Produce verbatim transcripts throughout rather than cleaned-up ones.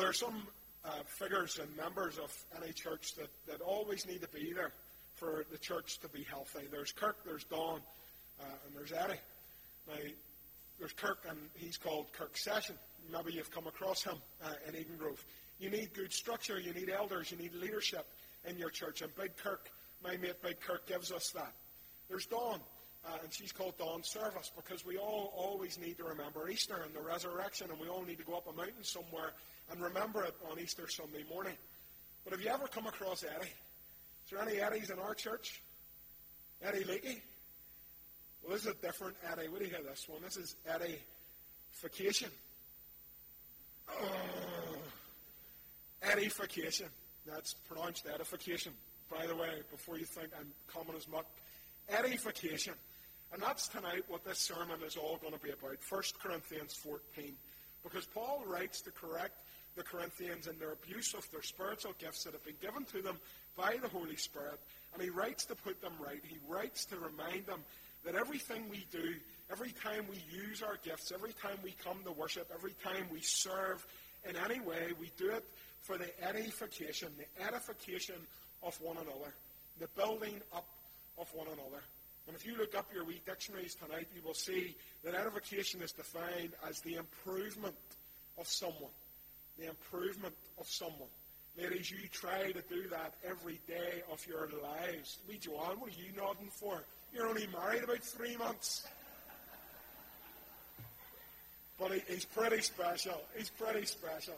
there are some uh, figures and members of any church that, that always need to be there for the church to be healthy. There's Kirk, there's Don, uh, and there's Eddie. Now, there's Kirk, and he's called Kirk Session. Maybe you've come across him uh, in Eden Grove. You need good structure, you need elders, you need leadership in your church. And Big Kirk, my mate Big Kirk, gives us that. There's Dawn, uh, and she's called Dawn Service, because we all always need to remember Easter and the resurrection, and we all need to go up a mountain somewhere and remember it on Easter Sunday morning. But have you ever come across Eddie? Is there any Eddies in our church? Eddie Leakey? Well, this is a different Eddie. What do you hear this one? This is Eddie-fication. Oh, Edification. That's pronounced edification, by the way, before you think I'm common as muck. Edification. And that's tonight what this sermon is all going to be about. First Corinthians fourteen. Because Paul writes to correct the Corinthians in their abuse of their spiritual gifts that have been given to them by the Holy Spirit. And he writes to put them right. He writes to remind them that everything we do, every time we use our gifts, every time we come to worship, every time we serve in any way, we do it for the edification, the edification of one another, the building up of one another. And if you look up your wee dictionaries tonight, you will see that edification is defined as the improvement of someone. The improvement of someone. Ladies, you try to do that every day of your lives. Wee Joanne, what are you nodding for? You're only married about three months. But he, he's pretty special. He's pretty special.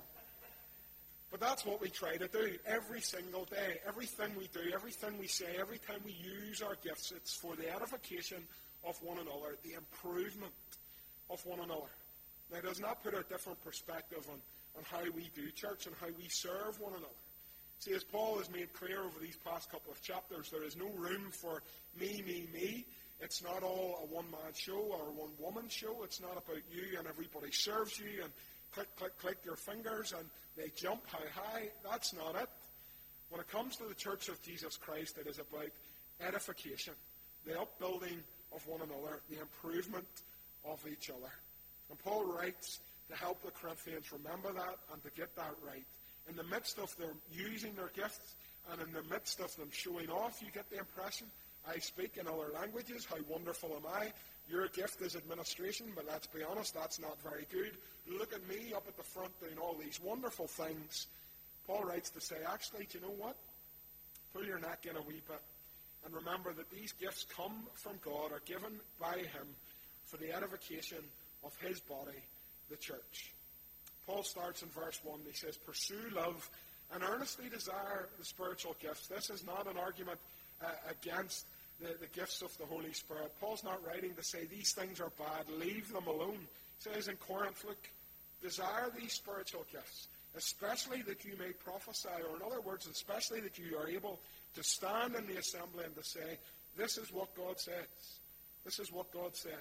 But that's what we try to do every single day. Everything we do, everything we say, every time we use our gifts, it's for the edification of one another, the improvement of one another. Now, does not put a different perspective on, on how we do church and how we serve one another. See, as Paul has made clear over these past couple of chapters, there is no room for me, me, me. It's not all a one-man show or a one-woman show. It's not about you and everybody serves you and click, click, click your fingers and they jump how high. That's not it. When it comes to the Church of Jesus Christ, it is about edification, the upbuilding of one another, the improvement of each other. And Paul writes to help the Corinthians remember that and to get that right. In the midst of them using their gifts and in the midst of them showing off, you get the impression, I speak in other languages, how wonderful am I? Your gift is administration, but let's be honest, that's not very good. Look at me up at the front doing all these wonderful things. Paul writes to say, actually, do you know what? Pull your neck in a wee bit and remember that these gifts come from God, are given by him for the edification of his body, the church. Paul starts in verse one. He says, pursue love and earnestly desire the spiritual gifts. This is not an argument uh, against the, the gifts of the Holy Spirit. Paul's not writing to say these things are bad, leave them alone. He says in Corinth, look, desire these spiritual gifts, especially that you may prophesy, or in other words, especially that you are able to stand in the assembly and to say, this is what God says. This is what God says.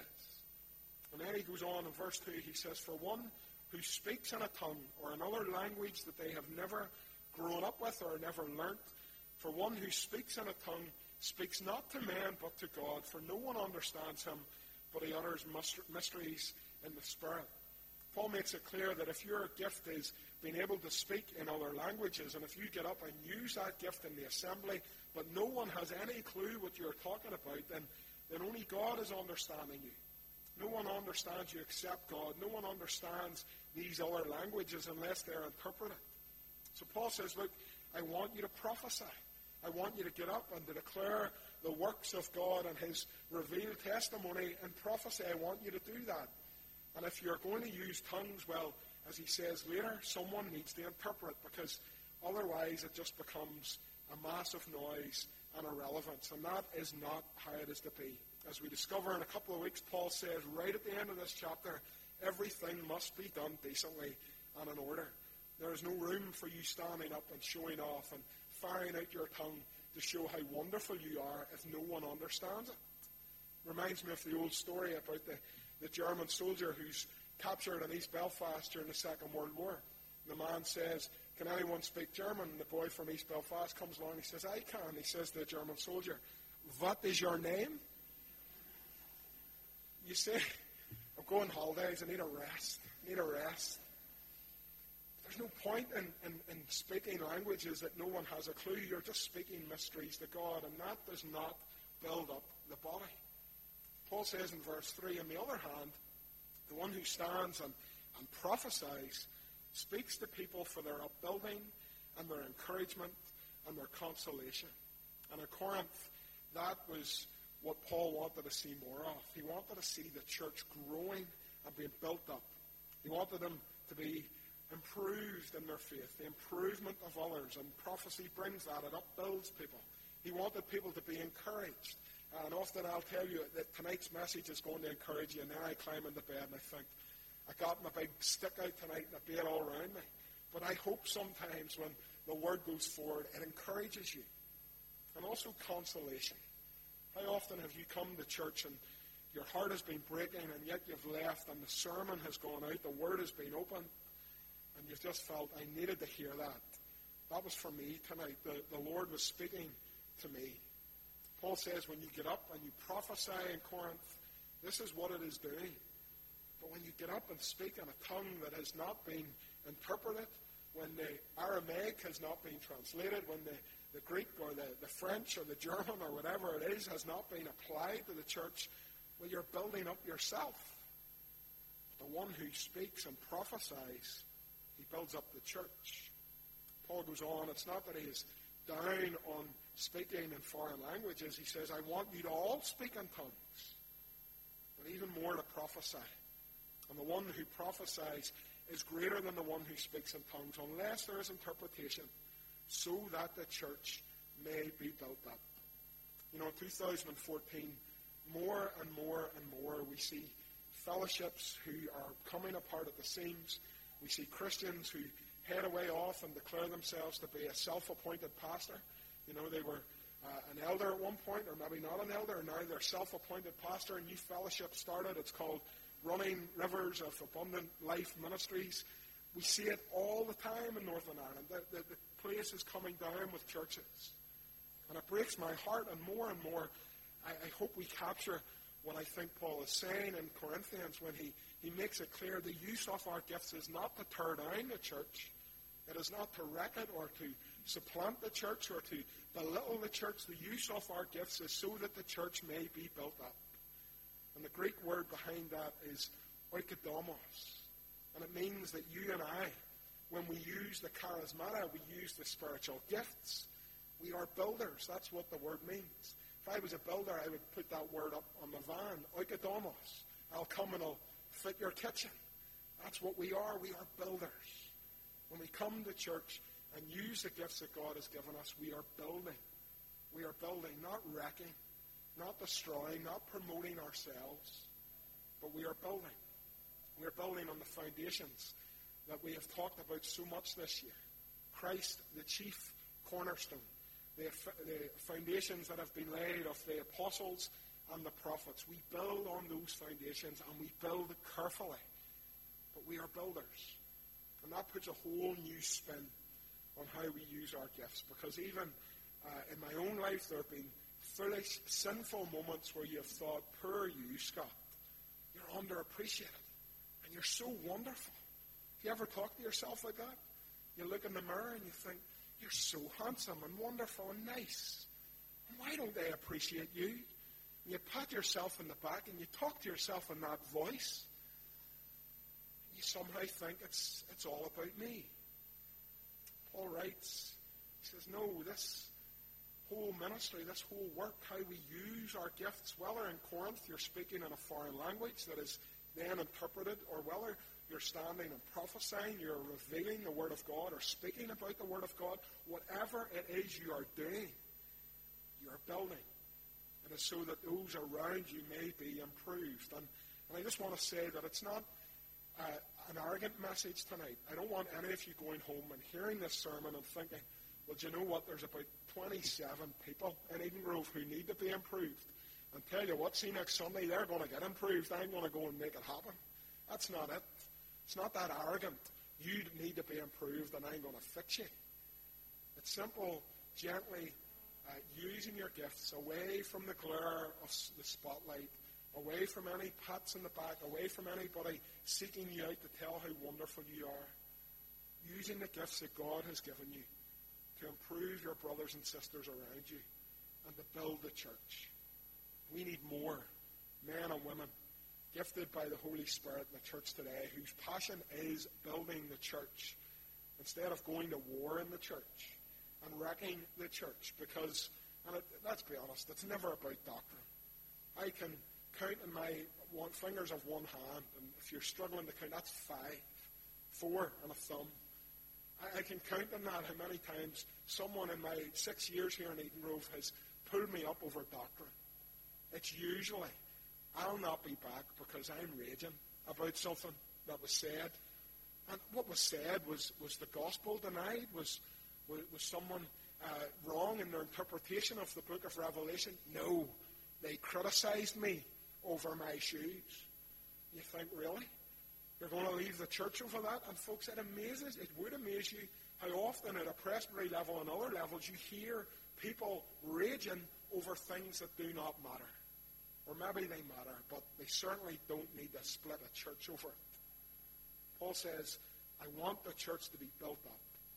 And then he goes on in verse two, he says, for one who speaks in a tongue or another language that they have never grown up with or never learnt, for one who speaks in a tongue speaks not to man but to God, for no one understands him, but he utters mysteries in the Spirit. Paul makes it clear that if your gift is being able to speak in other languages, and if you get up and use that gift in the assembly, but no one has any clue what you're talking about, then, then only God is understanding you. No one understands you except God. No one understands these other languages unless they're interpreted. So Paul says, look, I want you to prophesy. I want you to get up and to declare the works of God and his revealed testimony and prophecy. I want you to do that. And if you're going to use tongues, well, as he says later, someone needs to interpret, because otherwise it just becomes a massive noise and irrelevance. And that is not how it is to be. As we discover in a couple of weeks, Paul says right at the end of this chapter, everything must be done decently and in order. There is no room for you standing up and showing off and firing out your tongue to show how wonderful you are if no one understands it. Reminds me of the old story about the, the German soldier who's captured in East Belfast during the Second World War. The man says, can anyone speak German? And the boy from East Belfast comes along and he says, I can. He says to the German soldier, what is your name? You say, I'm going holidays, I need a rest. I need a rest. There's no point in, in, in speaking languages that no one has a clue. You're just speaking mysteries to God, and that does not build up the body. Paul says in verse three, on the other hand, the one who stands and, and prophesies speaks to people for their upbuilding and their encouragement and their consolation. And in Corinth, that was what Paul wanted to see more of. He wanted to see the church growing and being built up. He wanted them to be improved in their faith, the improvement of others, and prophecy brings that. It upbuilds people. He wanted people to be encouraged. And often I'll tell you that tonight's message is going to encourage you, and then I climb into bed and I think, I got my big stick out tonight and a beard all around me. But I hope sometimes when the word goes forward, it encourages you. And also consolation. How often have you come to church and your heart has been breaking and yet you've left and the sermon has gone out, the word has been opened, and you've just felt, I needed to hear that. That was for me tonight. The, the Lord was speaking to me. Paul says when you get up and you prophesy in Corinth, this is what it is doing. But when you get up and speak in a tongue that has not been interpreted, when the Aramaic has not been translated, when the, the Greek or the, the French or the German or whatever it is has not been applied to the church, well, you're building up yourself. The one who speaks and prophesies, he builds up the church. Paul goes on, it's not that he is down on speaking in foreign languages. He says, I want you to all speak in tongues, but even more to prophesy. And the one who prophesies is greater than the one who speaks in tongues, unless there is interpretation, so that the church may be built up. You know, in two thousand fourteen, more and more and more we see fellowships who are coming apart at the seams. We see Christians who head away off and declare themselves to be a self-appointed pastor. You know, they were uh, an elder at one point, or maybe not an elder, and now they're self-appointed pastor. A new fellowship started. It's called Running Rivers of Abundant Life Ministries. We see it all the time in Northern Ireland. The, the, the place is coming down with churches. And it breaks my heart, and more and more, I, I hope we capture what I think Paul is saying in Corinthians when he, he makes it clear the use of our gifts is not to tear down the church. It is not to wreck it or to supplant the church or to belittle the church. The use of our gifts is so that the church may be built up. And the Greek word behind that is oikodomos. And it means that you and I, when we use the charismata, we use the spiritual gifts. We are builders. That's what the word means. If I was a builder, I would put that word up on the van, oikodomos. I'll come and I'll fit your kitchen. That's what we are. We are builders. When we come to church and use the gifts that God has given us, we are building. We are building, not wrecking, not destroying, not promoting ourselves, but we are building. We are building on the foundations that we have talked about so much this year. Christ, the chief cornerstone. The, the foundations that have been laid of the apostles and the prophets. We build on those foundations and we build carefully. But we are builders. And that puts a whole new spin on how we use our gifts. Because even uh, in my own life, there have been foolish, sinful moments where you have thought, poor you, Scott. You're underappreciated. And you're so wonderful. Have you ever talked to yourself like that? You look in the mirror and you think, you're so handsome and wonderful and nice. And why don't they appreciate you? And you pat yourself in the back and you talk to yourself in that voice. You somehow think it's it's all about me. Paul writes, he says, no, this whole ministry, this whole work, how we use our gifts, whether in Corinth you're speaking in a foreign language that is then interpreted, or whether you're standing and prophesying, you're revealing the Word of God or speaking about the Word of God, whatever it is you are doing, you are building. It is so that those around you may be improved. And, and I just want to say that it's not uh, an arrogant message tonight. I don't want any of you going home and hearing this sermon and thinking, well, do you know what? There's about twenty-seven people in Eden Grove who need to be improved. And tell you what, see next Sunday, they're going to get improved. I'm going to go and make it happen. That's not it. It's not that arrogant. You need to be improved and I'm going to fix you. It's simple, gently uh, using your gifts away from the glare of the spotlight, away from any pats in the back, away from anybody seeking you out to tell how wonderful you are. You using the gifts that God has given you to improve your brothers and sisters around you and to build the church. We need more men and women gifted by the Holy Spirit in the church today whose passion is building the church instead of going to war in the church and wrecking the church. Because, and it, let's be honest, it's never about doctrine. I can count in my one, fingers of one hand, and if you're struggling to count, that's five, four and a thumb. I, I can count on that how many times someone in my six years here in Eden Grove has pulled me up over doctrine. It's usually, I'll not be back because I'm raging about something that was said. And what was said was, was the gospel denied? Was, was, was someone uh, wrong in their interpretation of the book of Revelation? No. They criticized me over my shoes. You think, really? You're going to leave the church over that? And folks, it amazes, it would amaze you how often at a presbytery level and other levels you hear people raging over things that do not matter. Or maybe they matter, but they certainly don't need to split a church over it. Paul says, I want the church to be built up.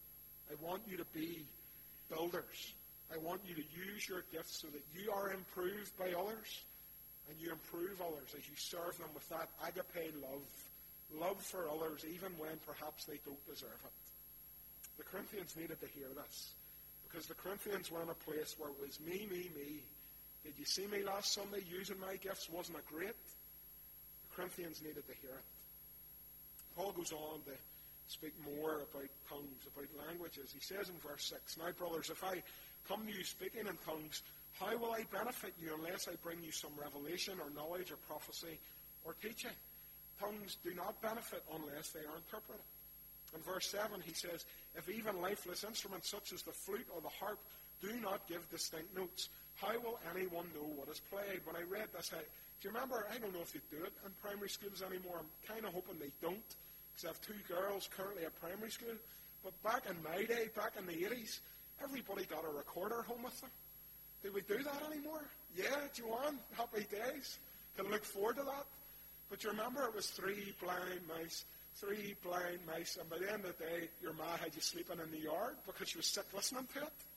I want you to be builders. I want you to use your gifts so that you are improved by others, and you improve others as you serve them with that agape love, love for others even when perhaps they don't deserve it. The Corinthians needed to hear this, because the Corinthians were in a place where it was me, me, me. Did you see me last Sunday using my gifts? Wasn't it great? The Corinthians needed to hear it. Paul goes on to speak more about tongues, about languages. He says in verse six, now, brothers, if I come to you speaking in tongues, how will I benefit you unless I bring you some revelation or knowledge or prophecy or teaching? Tongues do not benefit unless they are interpreted. In verse seven, he says, if even lifeless instruments such as the flute or the harp do not give distinct notes, how will anyone know what is played? When I read this, I, do you remember, I don't know if they do it in primary schools anymore. I'm kind of hoping they don't, because I have two girls currently at primary school. But back in my day, back in the eighties, everybody got a recorder home with them. Do we do that anymore? Yeah, Joanne, happy days. Can look forward to that. But you remember it was three blind mice, three blind mice, and by the end of the day, your ma had you sleeping in the yard because she was sick listening to it.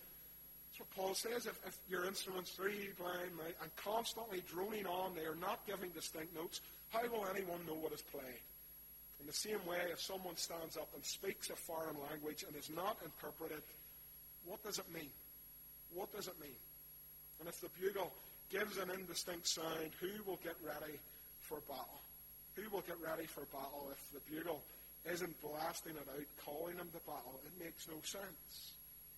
That's what Paul says. If, if your instrument's three blind mice and constantly droning on, they are not giving distinct notes, how will anyone know what is played? In the same way, if someone stands up and speaks a foreign language and is not interpreted, what does it mean? What does it mean? And if the bugle gives an indistinct sound, who will get ready for battle? Who will get ready for battle if the bugle isn't blasting it out, calling them to battle? It makes no sense.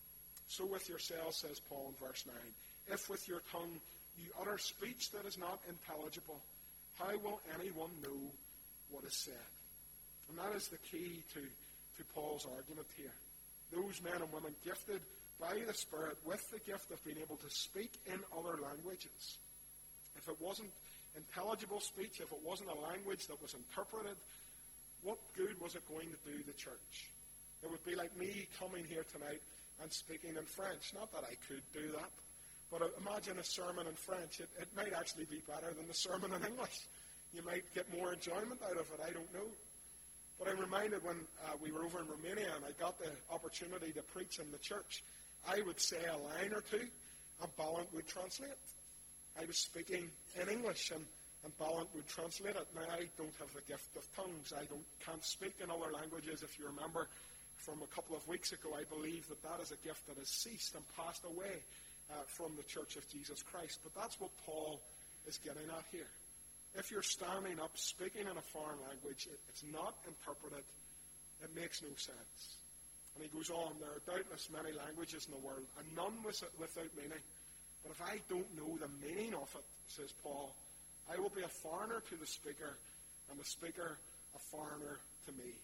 So with yourselves, says Paul in verse nine, if with your tongue you utter speech that is not intelligible, how will anyone know what is said? And that is the key to, to Paul's argument here. Those men and women gifted by the Spirit with the gift of being able to speak in other languages. If it wasn't intelligible speech, if it wasn't a language that was interpreted, what good was it going to do the church? It would be like me coming here tonight and speaking in French. Not that I could do that, but imagine a sermon in French. It, it might actually be better than the sermon in English. You might get more enjoyment out of it. I don't know. But I'm reminded when uh, we were over in Romania and I got the opportunity to preach in the church, I would say a line or two and Balint would translate. I was speaking in English and, and Balint would translate it. Now, I don't have the gift of tongues. I don't can't speak in other languages. If you remember from a couple of weeks ago, I believe that that is a gift that has ceased and passed away uh, from the Church of Jesus Christ. But that's what Paul is getting at here. If you're standing up speaking in a foreign language, it, it's not interpreted, it makes no sense. And he goes on, there are doubtless many languages in the world, and none without meaning. But if I don't know the meaning of it, says Paul, I will be a foreigner to the speaker, and the speaker a foreigner to me.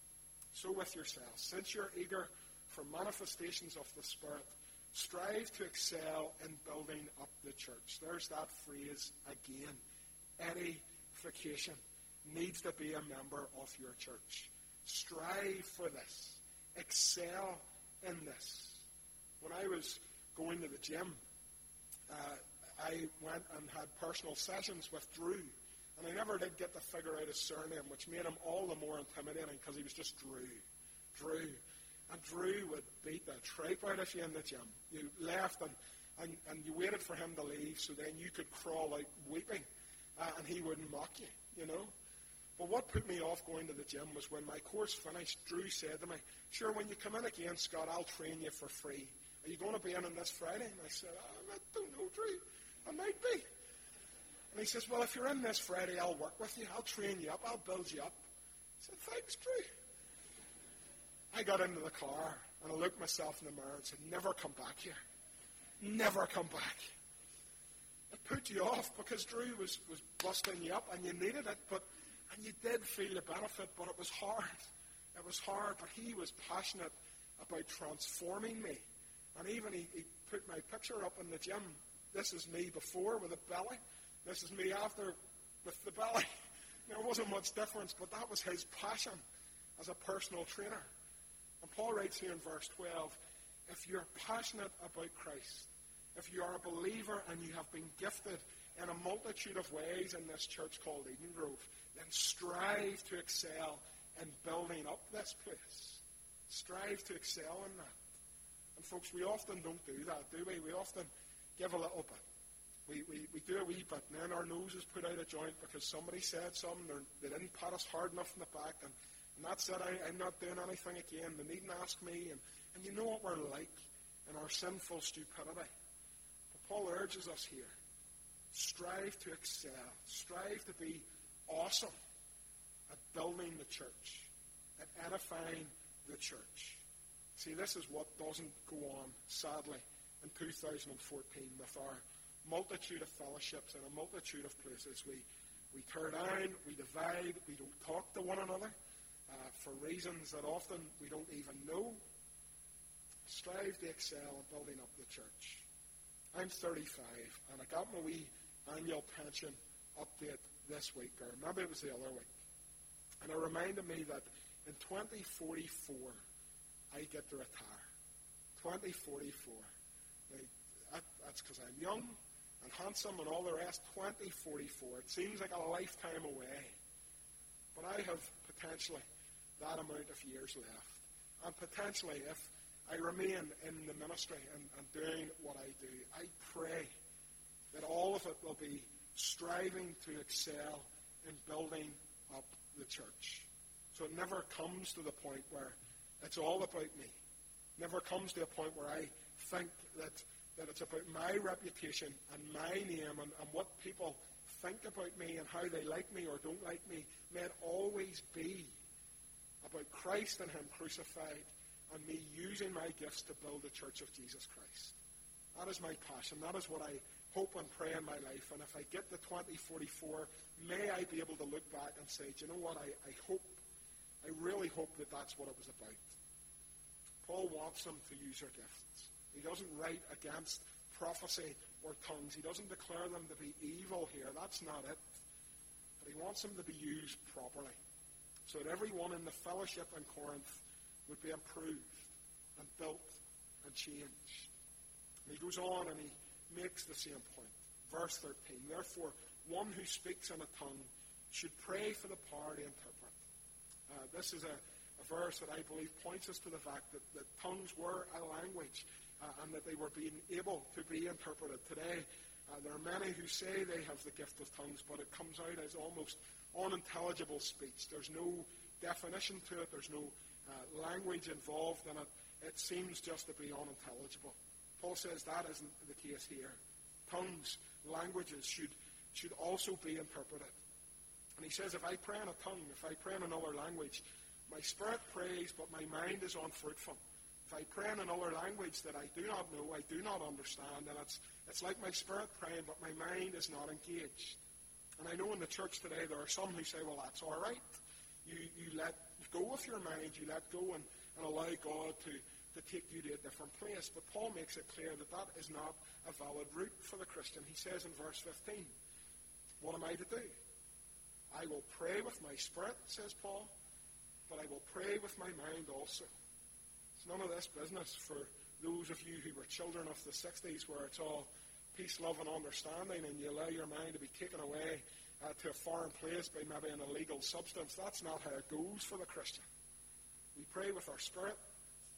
So with yourselves, since you're eager for manifestations of the Spirit, strive to excel in building up the church. There's that phrase again. Edification needs to be a member of your church. Strive for this. Excel in this. When I was going to the gym, uh, I went and had personal sessions with Drew. And I never did get to figure out his surname, which made him all the more intimidating because he was just Drew. Drew. tripe out of you in the gym. You left and, and, and you waited for him to leave so then you could crawl out weeping uh, and he wouldn't mock you, you know. But what put me off going to the gym was when my course finished, Drew said to me, sure, when you come in again, Scott, I'll train you for free. Are you going to be in on this Friday? And I said, oh, I don't know, Drew. I might be. And he says, well, if you're in this Friday, I'll work with you. I'll train you up. I'll build you up. I said, thanks, Drew. I got into the car, and I looked myself in the mirror and said, never come back here. Never come back. It put you off because Drew was, was busting you up, and you needed it, but and you did feel the benefit, but it was hard. It was hard, but he was passionate about transforming me. And even he, he put my picture up in the gym. This is me before with a belly. This is me after with the belly. There wasn't much difference, but that was his passion as a personal trainer. And Paul writes here in verse twelve, if you're passionate about Christ, if you are a believer and you have been gifted in a multitude of ways in this church called Eden Grove, then strive to excel in building up this place. Strive to excel in that. And folks, we often don't do that, do we? We often give a little bit. We, we, we do a wee bit, and then our nose is put out of joint because somebody said something, or they didn't pat us hard enough in the back, and, and that's it, I, I'm not doing anything again. They needn't ask me. And, and you know what we're like in our sinful stupidity. But Paul urges us here, strive to excel. Strive to be awesome at building the church, at edifying the church. See, this is what doesn't go on, sadly, in two thousand fourteen with our multitude of fellowships and a multitude of places. We we tear down, we divide, we don't talk to one another uh, for reasons that often we don't even know. Strive to excel in building up the church. I'm thirty-five, and I got my wee annual pension update this week, or maybe it was the other week. And it reminded me that in twenty forty-four, I get to retire. twenty forty-four. Now, that, that's because I'm young and handsome and all the rest. twenty forty-four. It seems like a lifetime away. But I have potentially that amount of years left. And potentially, if I remain in the ministry and, and doing what I do, I pray that all of it will be striving to excel in building up the church. So it never comes to the point where it's all about me. Never comes to a point where I think that, that it's about my reputation and my name and, and what people think about me and how they like me or don't like me. May it always be about Christ and Him crucified and me using my gifts to build the church of Jesus Christ. That is my passion. That is what I hope and pray in my life. And if I get to twenty forty-four, may I be able to look back and say, do you know what, I, I hope, I really hope that that's what it was about. Paul wants them to use their gifts. He doesn't write against prophecy or tongues. He doesn't declare them to be evil here. That's not it. But he wants them to be used properly so that everyone in the fellowship in Corinth would be improved and built and changed. And he goes on and he makes the same point. Verse thirteen, therefore, one who speaks in a tongue should pray for the power to interpret. Uh, this is a A verse that I believe points us to the fact that, that tongues were a language uh, and that they were being able to be interpreted. Today, uh, there are many who say they have the gift of tongues, but it comes out as almost unintelligible speech. There's no definition to it. There's no uh, language involved in it. It seems just to be unintelligible. Paul says that isn't the case here. Tongues, languages should, should also be interpreted. And he says, if I pray in a tongue, if I pray in another language, my spirit prays, but my mind is unfruitful. If I pray in another language that I do not know, I do not understand, and it's it's like my spirit praying, but my mind is not engaged. And I know in the church today there are some who say, well, that's all right. You you let go with your mind, you let go and, and allow God to, to take you to a different place. But Paul makes it clear that that is not a valid route for the Christian. He says in verse fifteen, what am I to do? I will pray with my spirit, says Paul, but I will pray with my mind also. It's none of this business for those of you who were children of the sixties where it's all peace, love, and understanding, and you allow your mind to be taken away uh, to a foreign place by maybe an illegal substance. That's not how it goes for the Christian. We pray with our spirit,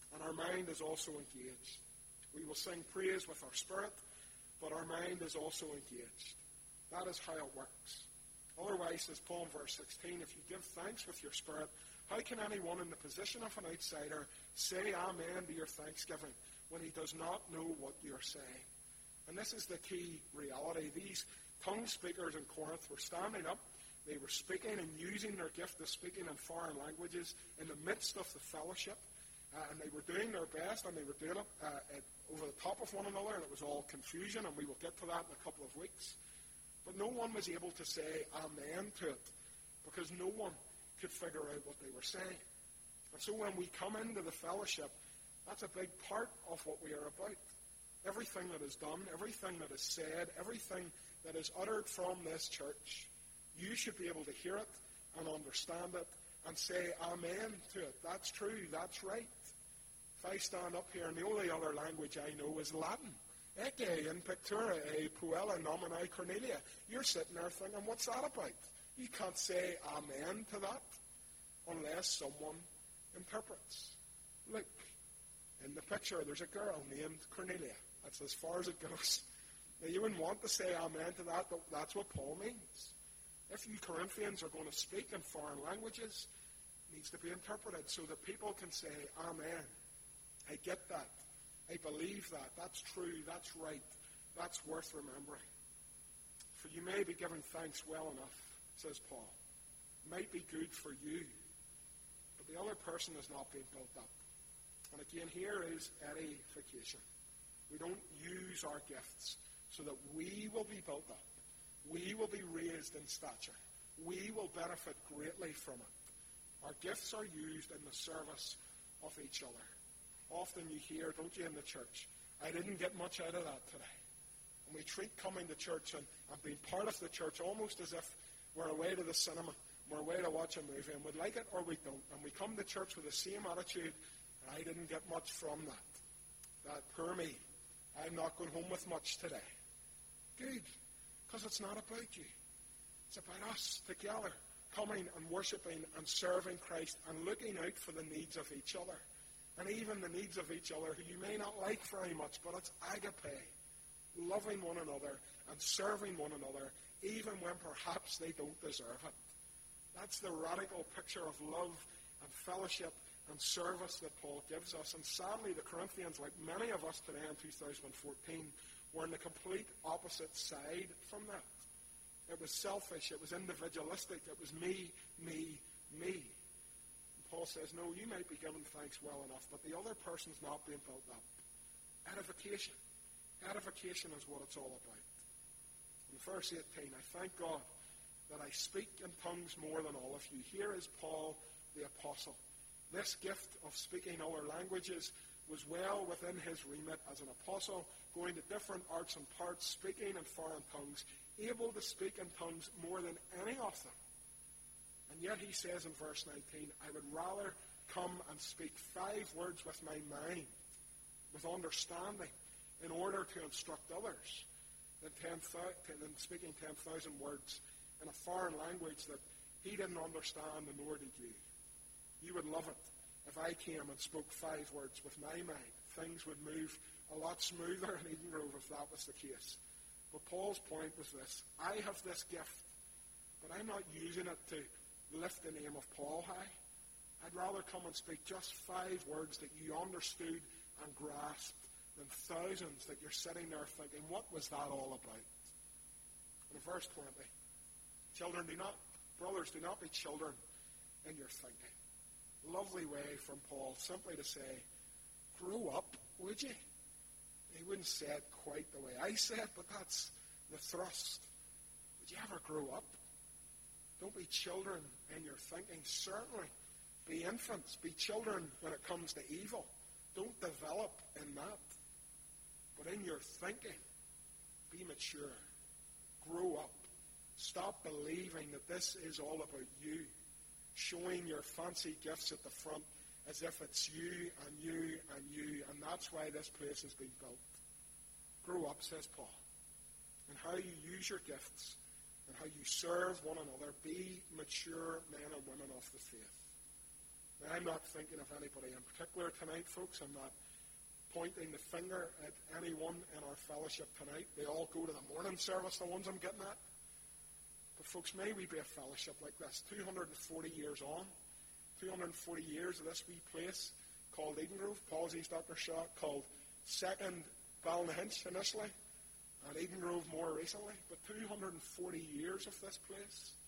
And our mind is also engaged. We will sing praise with our spirit, but our mind is also engaged. That is how it works. Otherwise, says Paul in verse sixteen, if you give thanks with your spirit, how can anyone in the position of an outsider say amen to your thanksgiving when he does not know what you're saying? And this is the key reality. These tongue speakers in Corinth were standing up. They were speaking and using their gift of speaking in foreign languages in the midst of the fellowship. Uh, and they were doing their best, and they were doing it uh, at, over the top of one another, and it was all confusion, and we will get to that in a couple of weeks. But no one was able to say amen to it, because no one could figure out what they were saying. And so when we come into the fellowship, that's a big part of what we are about. Everything that is done, everything that is said, everything that is uttered from this church, you should be able to hear it and understand it and say amen to it. That's true, that's right. If I stand up here and the only other language I know is Latin, Ecce in pictura e puella nomine Cornelia, you're sitting there thinking, what's that about? You can't say amen to that unless someone interprets. Look, in the picture there's a girl named Cornelia. That's as far as it goes. Now you wouldn't want to say amen to that, but that's what Paul means. If you Corinthians are going to speak in foreign languages, it needs to be interpreted so that people can say, amen. I get that. I believe that. That's true. That's right. That's worth remembering. For you may be giving thanks well enough, says Paul. It might be good for you, but the other person is not being built up. And again, here is edification. We don't use our gifts so that we will be built up. We will be raised in stature. We will benefit greatly from it. Our gifts are used in the service of each other. Often you hear, don't you, in the church, I didn't get much out of that today. And we treat coming to church and, and being part of the church almost as if we're away to the cinema, we're away to watch a movie, and we like it or we don't. And we come to church with the same attitude, and I didn't get much from that. That, poor me, I'm not going home with much today. Good. Because it's not about you. It's about us together, coming and worshiping and serving Christ and looking out for the needs of each other. And even the needs of each other who you may not like very much, but it's agape. Loving one another and serving one another, even when perhaps they don't deserve it. That's the radical picture of love and fellowship and service that Paul gives us. And sadly, the Corinthians, like many of us today in two thousand fourteen, were on the complete opposite side from that. It was selfish, it was individualistic, it was me, me, me. And Paul says, no, you might be giving thanks well enough, but the other person's not being built up. Edification. Edification is what it's all about. In verse eighteen, I thank God that I speak in tongues more than all of you. Here is Paul the apostle. This gift of speaking other languages was well within his remit as an apostle, going to different arts and parts, speaking in foreign tongues, able to speak in tongues more than any of them. And yet he says in verse nineteen, I would rather come and speak five words with my mind, with understanding, in order to instruct others, than, ten, than speaking ten thousand words in a foreign language that he didn't understand and nor did you. You would love it if I came and spoke five words with my mind. Things would move a lot smoother in Eden Grove if that was the case. But Paul's point was this: I have this gift, but I'm not using it to lift the name of Paul high. I'd rather come and speak just five words that you understood and grasped than thousands that you're sitting there thinking, what was that all about? In verse twenty, children, do not, brothers, do not be children in your thinking. Lovely way from Paul, simply to say, grow up, would you? He wouldn't say it quite the way I said, but that's the thrust. Would you ever grow up? Don't be children in your thinking. Certainly, be infants. Be children when it comes to evil. Don't develop in that. But in your thinking, be mature. Grow up. Stop believing that this is all about you, showing your fancy gifts at the front as if it's you and you and you, and that's why this place has been built. Grow up, says Paul, in how you use your gifts and how you serve one another. Be mature men and women of the faith. Now, I'm not thinking of anybody in particular tonight, folks. I'm not pointing the finger at anyone in our fellowship tonight. They all go to the morning service, the ones I'm getting at. But folks, may we be a fellowship like this, two hundred forty years on, two hundred forty years of this wee place called Eden Grove. Palsy's Doctor Shaw called Second Ballynahinch initially, and Eden Grove more recently. But two hundred forty years of this place.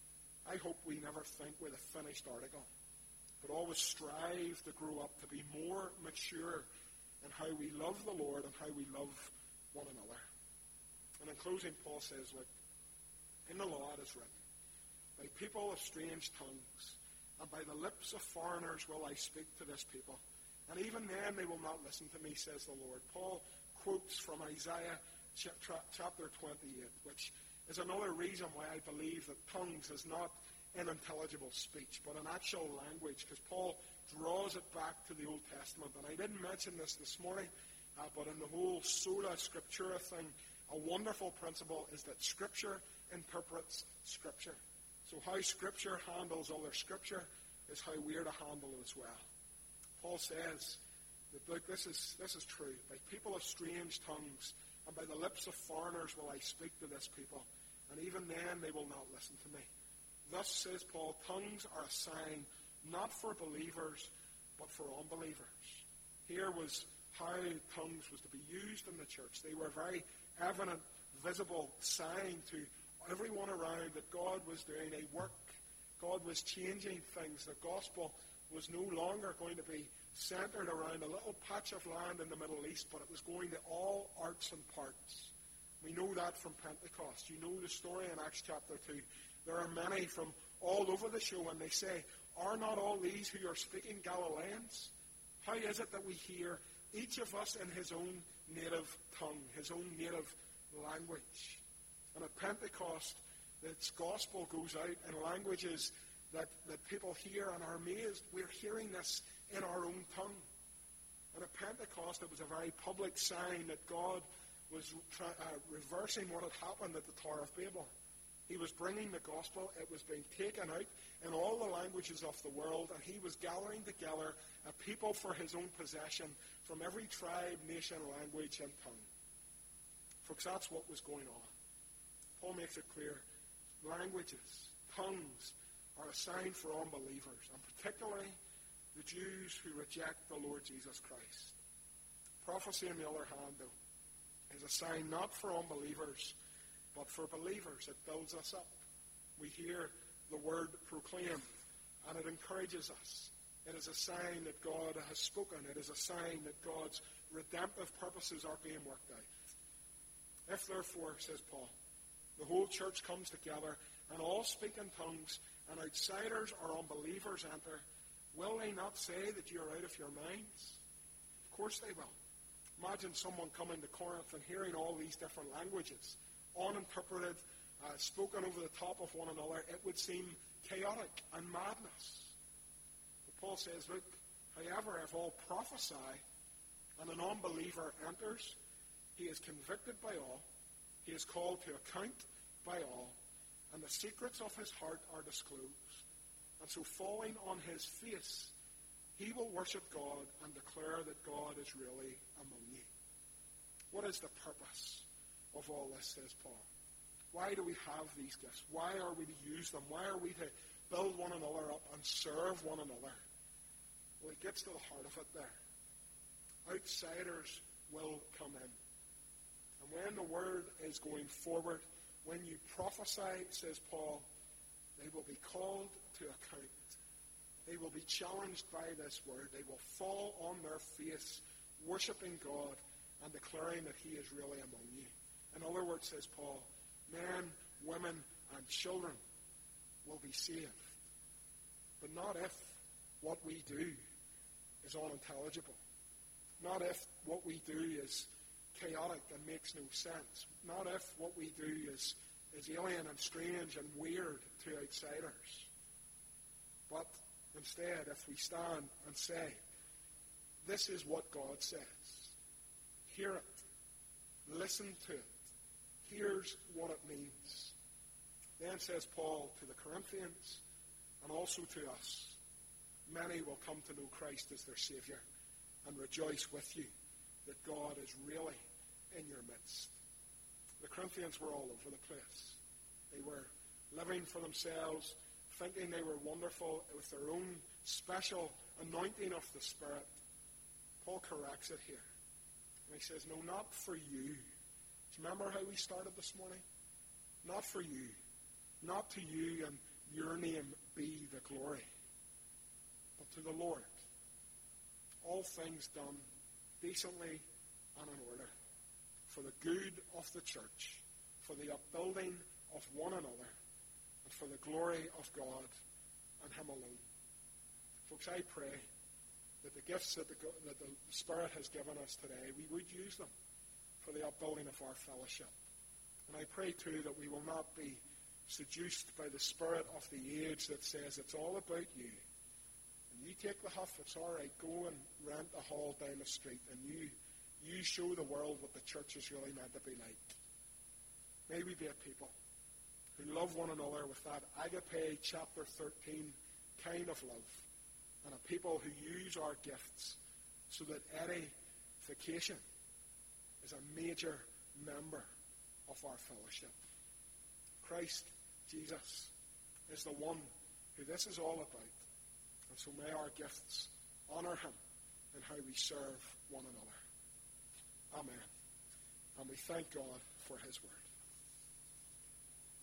I hope we never think we're the finished article, but always strive to grow up to be more mature in how we love the Lord and how we love one another. And in closing, Paul says, look, in the law it is written, by people of strange tongues, and by the lips of foreigners will I speak to this people. And even then they will not listen to me, says the Lord. Paul quotes from Isaiah chapter twenty-eight, which is another reason why I believe that tongues is not an intelligible speech, but an actual language, because Paul draws it back to the Old Testament. And I didn't mention this this morning, uh, but in the whole sola scriptura thing, a wonderful principle is that Scripture interprets Scripture. So how Scripture handles other Scripture is how we're to handle it as well. Paul says that, look, this is, this is true. By people of strange tongues and by the lips of foreigners will I speak to this people, and even then they will not listen to me. Thus, says Paul, tongues are a sign not for believers, but for unbelievers. Here was how tongues was to be used in the church. They were a very evident, visible sign to everyone around that God was doing a work. God was changing things. The gospel was no longer going to be centered around a little patch of land in the Middle East, but it was going to all arts and parts. We know that from Pentecost. You know the story in Acts chapter two. There are many from all over the show, and they say, are not all these who are speaking Galileans? How is it that we hear each of us in his own native tongue, his own native language? And at Pentecost, its gospel goes out in languages that, that people hear and are amazed. We're hearing this in our own tongue. And at Pentecost, it was a very public sign that God was tra- uh, reversing what had happened at the Tower of Babel. He was bringing the gospel. It was being taken out in all the languages of the world, and he was gathering together a people for his own possession from every tribe, nation, language, and tongue. Folks, that's what was going on. Paul makes it clear. Languages, tongues, are a sign for unbelievers, and particularly the Jews who reject the Lord Jesus Christ. Prophecy, on the other hand, though, is a sign not for unbelievers, but for believers. It builds us up. We hear the word proclaimed, and it encourages us. It is a sign that God has spoken. It is a sign that God's redemptive purposes are being worked out. If therefore, says Paul, the whole church comes together, and all speak in tongues, and outsiders or unbelievers enter, will they not say that you are out of your minds? Of course they will. Imagine someone coming to Corinth and hearing all these different languages, uninterpreted, uh, spoken over the top of one another. It would seem chaotic and madness. But Paul says, look, however, if all prophesy and an unbeliever enters, he is convicted by all, he is called to account by all, and the secrets of his heart are disclosed. And so falling on his face, he will worship God and declare that God is really among you. What is the purpose of all this, says Paul? Why do we have these gifts? Why are we to use them? Why are we to build one another up and serve one another? Well, it gets to the heart of it there. Outsiders will come in. And when the word is going forward, when you prophesy, says Paul, they will be called to account. They will be challenged by this word. They will fall on their face, worshiping God and declaring that he is really among you. In other words, says Paul, men, women, and children will be saved. But not if what we do is unintelligible. Not if what we do is chaotic and makes no sense. Not if what we do is, is alien and strange and weird to outsiders. But instead, if we stand and say, this is what God says, hear it, listen to it, here's what it means. Then says Paul to the Corinthians and also to us, many will come to know Christ as their Saviour and rejoice with you that God is really in your midst. The Corinthians were all over the place. They were living for themselves, thinking they were wonderful with their own special anointing of the Spirit. Paul corrects it here. And he says, no, not for you. Do you remember how we started this morning? Not for you. Not to you and your name be the glory, but to the Lord. All things done decently and in order, for the good of the church, for the upbuilding of one another, and for the glory of God and Him alone. Folks, I pray that the gifts that the, that the Spirit has given us today, we would use them for the upbuilding of our fellowship. And I pray, too, that we will not be seduced by the spirit of the age that says it's all about you. You take the huff, it's all right. Go and rent a hall down the street and you you show the world what the church is really meant to be like. May we be a people who love one another with that Agape chapter thirteen kind of love, and a people who use our gifts so that edification is a major member of our fellowship. Christ Jesus is the one who this is all about. And so may our gifts honor Him in how we serve one another. Amen. And we thank God for His word.